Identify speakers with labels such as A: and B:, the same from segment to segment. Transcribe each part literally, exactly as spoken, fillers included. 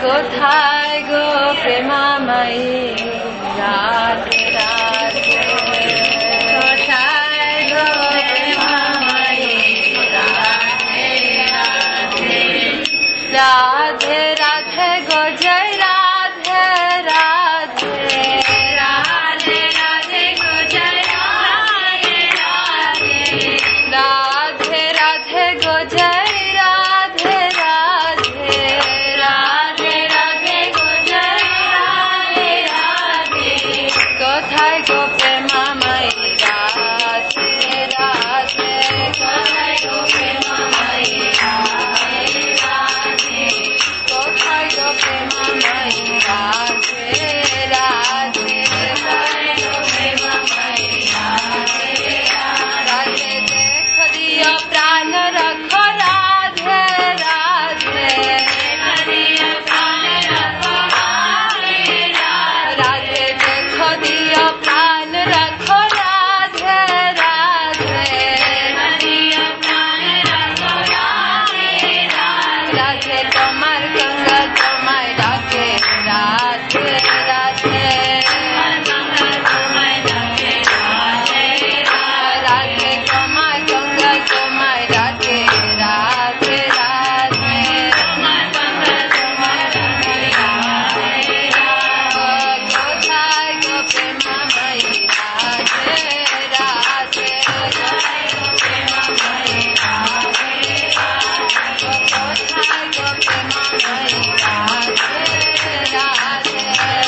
A: কোথায় গো প্রেমাময়ী রাধে রাধে কোথায় গো প্রেমাময়ী রাধে রাধে রাধে রাধে গো জয় রাধে রাধে রাধে রাধে গো জয় রাধে রাধে রাধে রাধে গো জয় রাধে রাধে রাধে রাধে গো জয় রাধে রাধে কোথায় গো প্রেমাময়ী রাধে রাধে কোথায় গো প্রেমাময়ী রাধে রাধে কোথায় গো প্রেমাময়ী রাধে রাধে কোথায় গো প্রেমাময়ী রাধে রাধে দেখো দিও প্রাণ রাখো রাধে রাধে দিও প্রাণ রাখো রাধে রাধে দেখো দিও প্রাণ রাখো রাধে রাধে দিও প্রাণ রাখো রাধে রাধে তোমার গঙ্গা তোমায় ডাকে রাধে রাধে তোমায় ডাকে রাধে রাধে তোমার গঙ্গা তোমায় ডাকে রাধে রাধে তোমার গঙ্গা তোমায় ডাকে রাধে রাধে কোথায় গো প্রেমাময়ী রাধে রাধে কোথায় গো প্রেমাময়ী রাধে রাধে কোথায় গো প্রেমাময়ী রাধে রাধে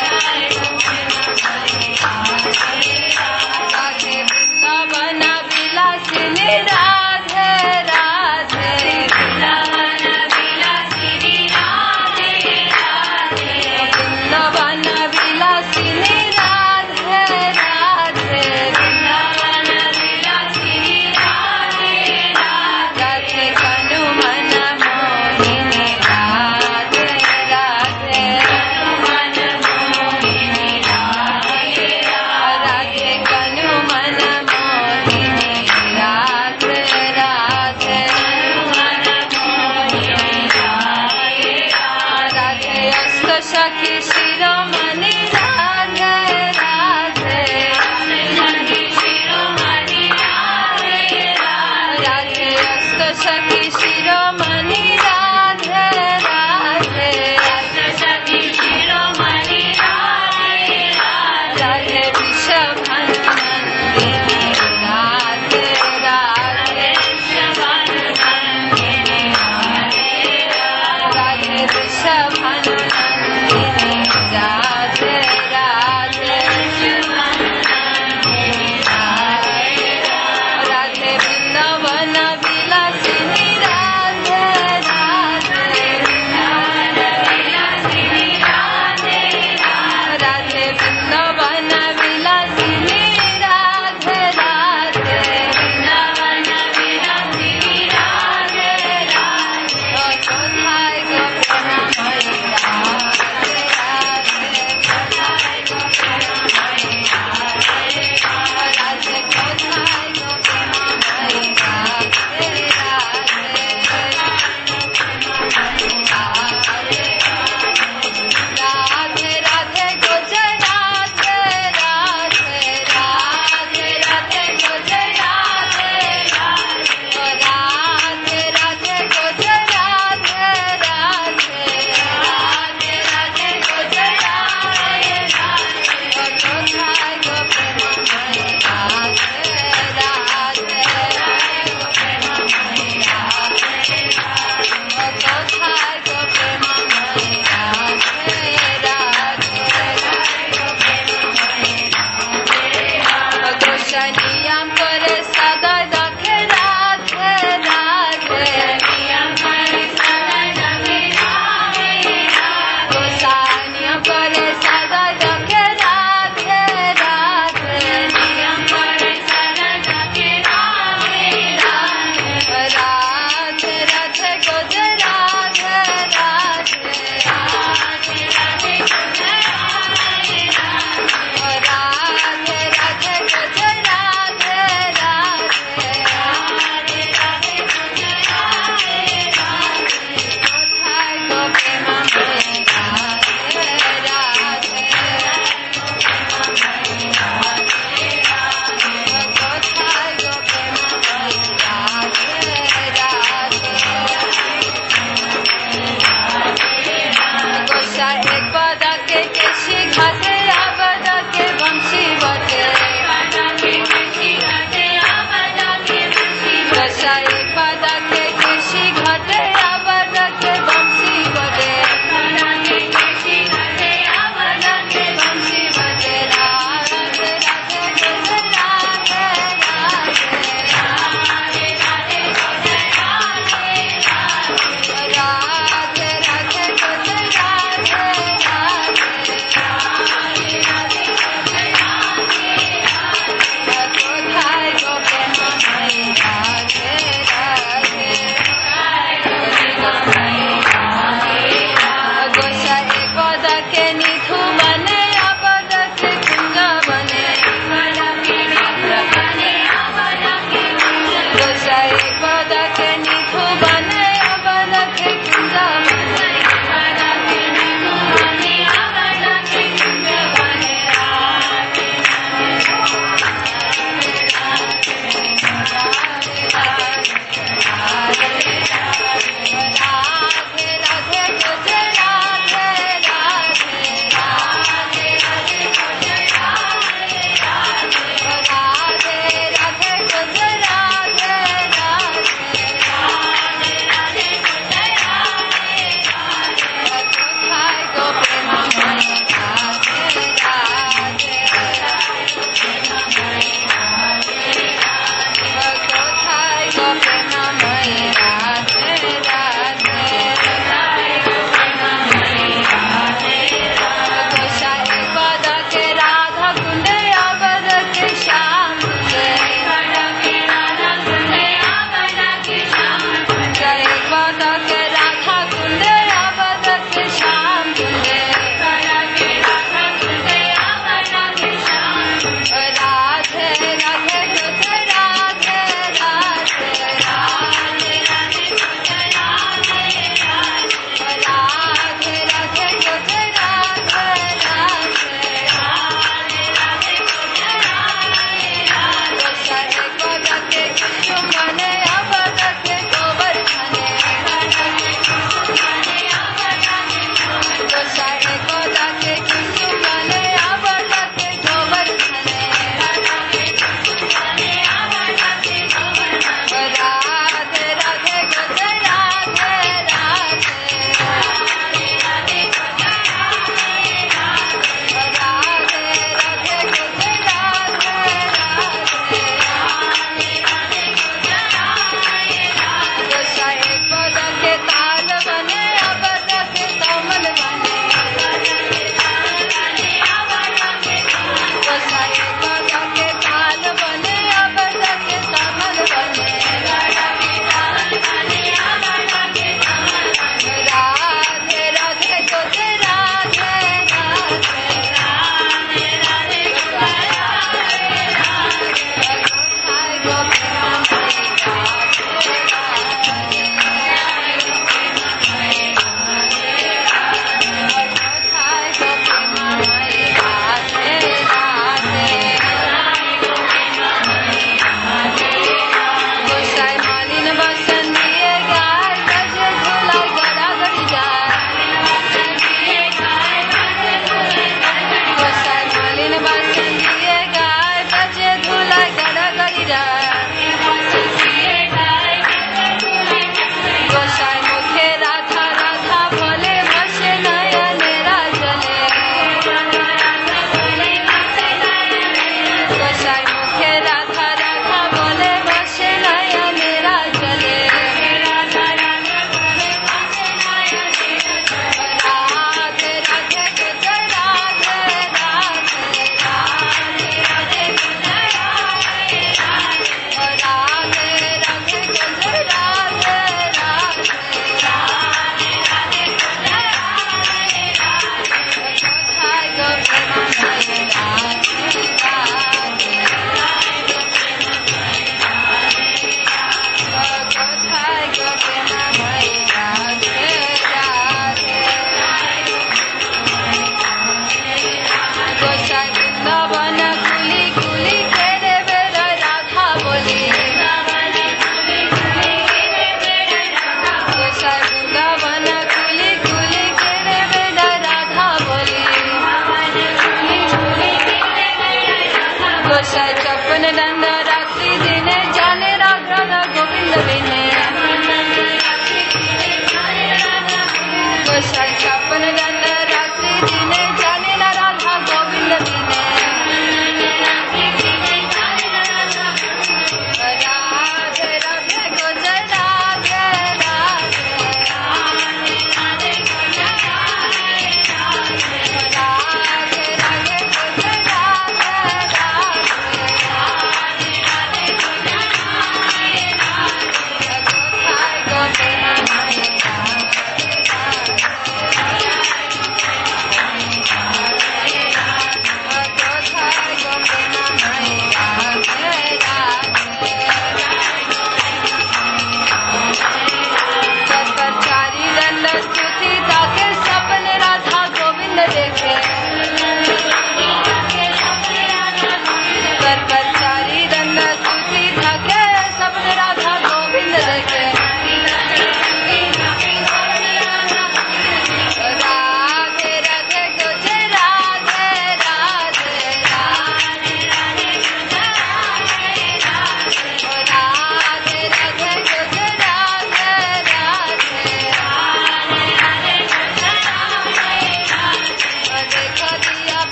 A: রাধে বৃন্দাবন বিলাসিনী রাধে রাধে বৃন্দাবন বিলাসিনী রাধে রাধে বৃন্দাবন বিলাসিনী রাধে রাধে বৃন্দাবন বিলাসিনী রাধে রাধে কनु मन मोहिनी राधे राधे कनु मन मोहिनी राधे राधे कनु मन मोहिनी राधे राधे कनु मन मोहिनी राधे राधे अष्ट सखी शिरोमणि राधे राधे सखी शिरोमणि राधे राधे अष्ट सखी शिरोमणि राधे राधे अष्ट सखी शिरोमणि राधे राधे वृषभानुनन्दिनी राधे राधे वृषभानुनन्दिनी राधे राधे वृषभानुनन्दिनी